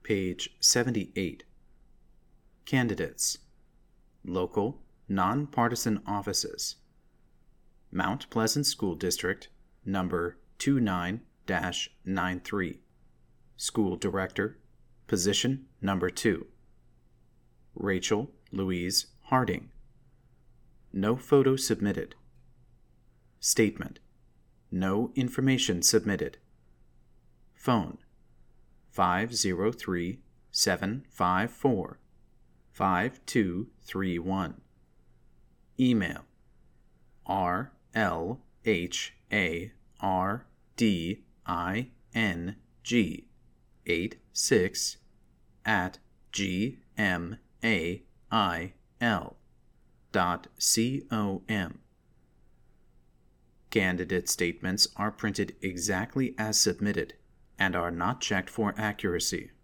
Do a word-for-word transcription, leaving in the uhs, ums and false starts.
page seventy-eight. Candidates. Local, nonpartisan offices. Mount Pleasant School District, number two nine dash nine three. School Director, position number two. Rachel Louise Harding. No photo submitted. Statement. No information submitted. Phone. five zero three, seven five four, five two three one. Email. R L H A R D I N G eight six at G M A I L dot C O M. Candidate statements are printed exactly as submitted and are not checked for accuracy.